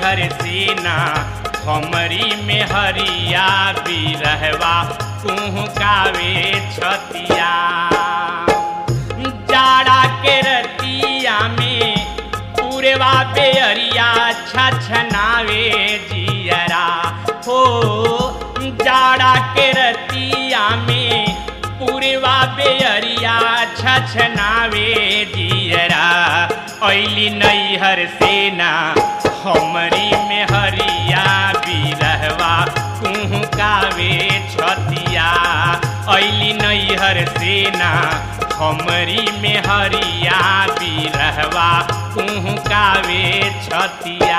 नैहर सेना हमरी में हरिया बिरहवा कुहकावे छतिया। जाड़ा के रतिया में पूरवा बेअरिया छछनावे जियरा हो। जाड़ा के रतिया में पूरवा बेअरिया छछनावे जियरा। ऐली नैहर सेना हमरी में हरिया बिरहवा कुहकावे छतिया। ऐली नैहर सेना हमरी में हरिया बिरहवा कुहकावे छतिया।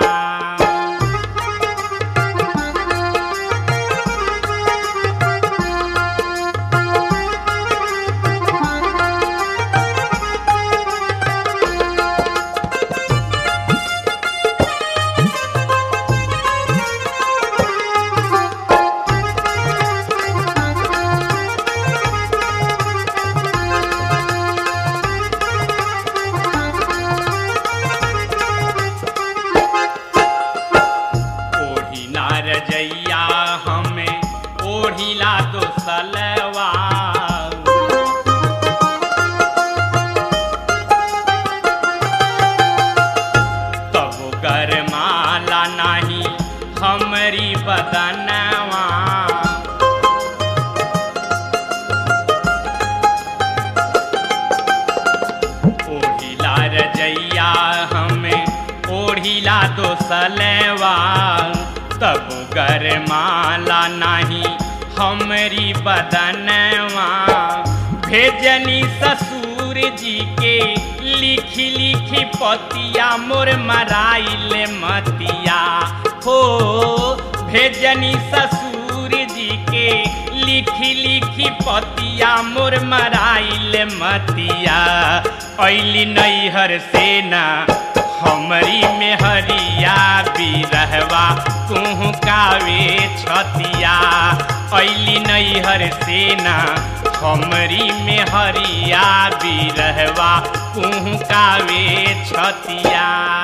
रजैया हमें ओढ़िला दो सलवार। तब गरमाला नहीं हमरी बदनवा। ओढ़िला रजैया हमें ओढ़िला दो सलवार। तब गरमाला नहीं हमरी बदनवा। भेजनी ससुर जी के लिखी लिखी पतिया मोर मराइल मतिया हो। भेजनी ससुर जी के लिखी लिखी पतिया मोर मराइल मतिया। ऐली नैहर सेना हमरी में हरिया बिरहवा कुहकावे छतिया। ऐली नैहर सेना हमरी में हरिया बिरहवा कुहकावे छतिया।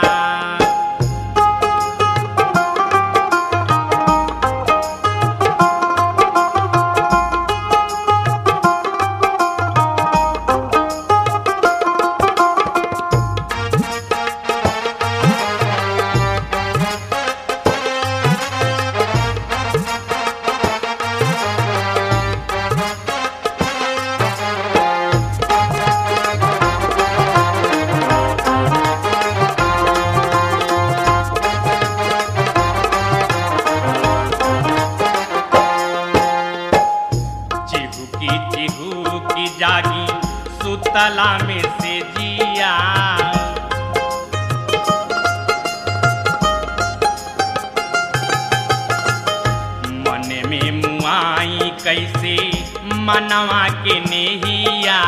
चिहुकी जागी सुतला में से जिया। मन में मुआई कैसे मनवा के नेहिया।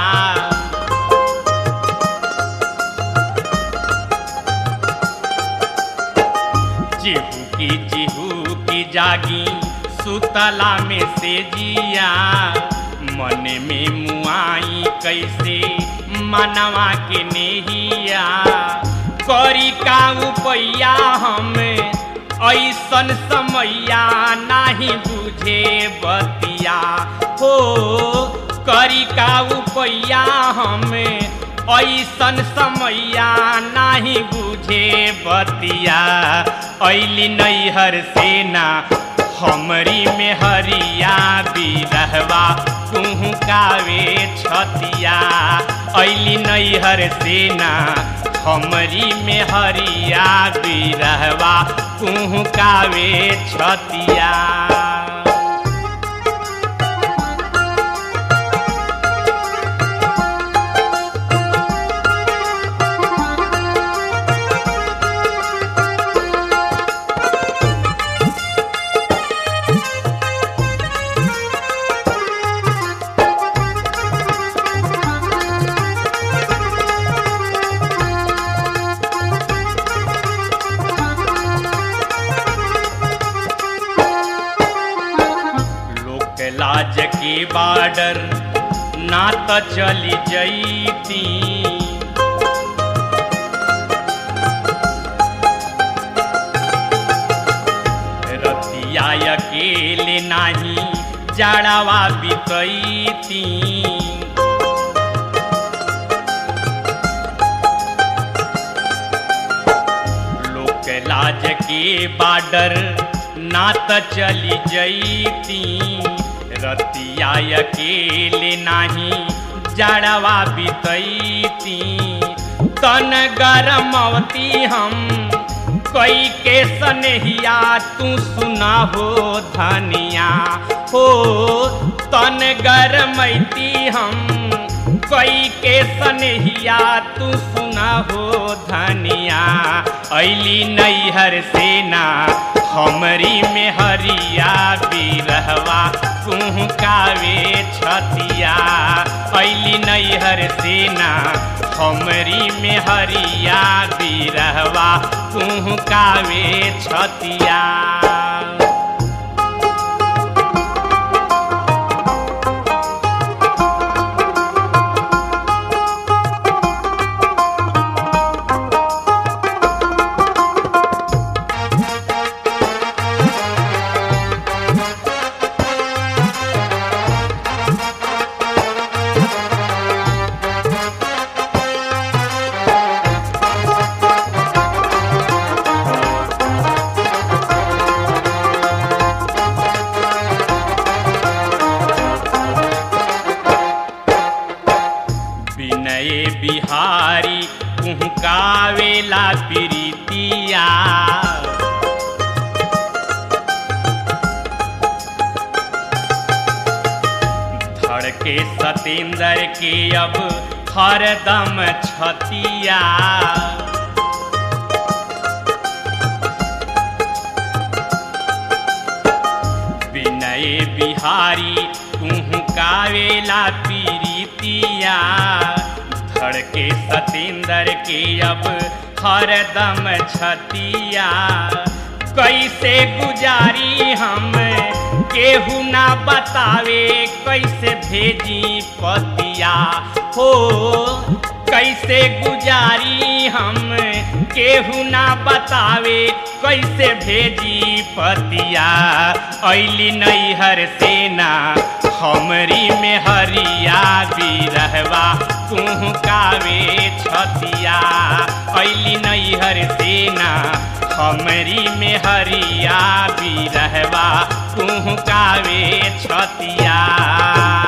चिहुकी जागी सुतला में से जिया। मन में मुआई कैसे मनवा के नेहिया। करी का उपैया हम ऐसन समैया नाही बुझे बतिया हो। करी का उपैया हम ऐसन समैया नाही बुझे बतिया। ऐली नैहर सेना हमरी में हरिया बिरहवा कुहकावे छतिया। ऐली नैहर सेना हमरी में हरिया बिरहवा कुहकावे छतिया। लाज के बाडर ना त चली जईती। बितैती। लोक लाज के बाडर ना त चली जैती। रतिया अकेले नाही जड़वा बितैती। तन गरमवती हम कई के सनहिया तू सुना हो धनिया हो। तन गरमैती हम कई के सनहिया तू सुना हो धनिया। ऐली नैहर सेना हमरी में हरिया बिरहवा कुहकावे छतिया। ऐली नैहर सेना हमरी में हरिया बिरहवा कुहकावे छतिया। विनय बिहारी कुहकावेला प्रीतिया। धड़के सतेंद्र के अब हरदम छतिया। विनय बिहारी कुहकावेला प्रीतिया। धड़के सतेंद्र के अब हरदम छतिया। कैसे गुजारी हम केहू ना बतावे। कैसे भेजी पतिया हो। कैसे गुजारी हम केहू ना बतावे। कैसे भेजी पतिया। ऐली नैहर सेना हमरी में हरिया बिरहवा कुहकावे छतिया। ऐली नैहर सेना हमरी में हरिया बिरहवा कुहकावे छतिया।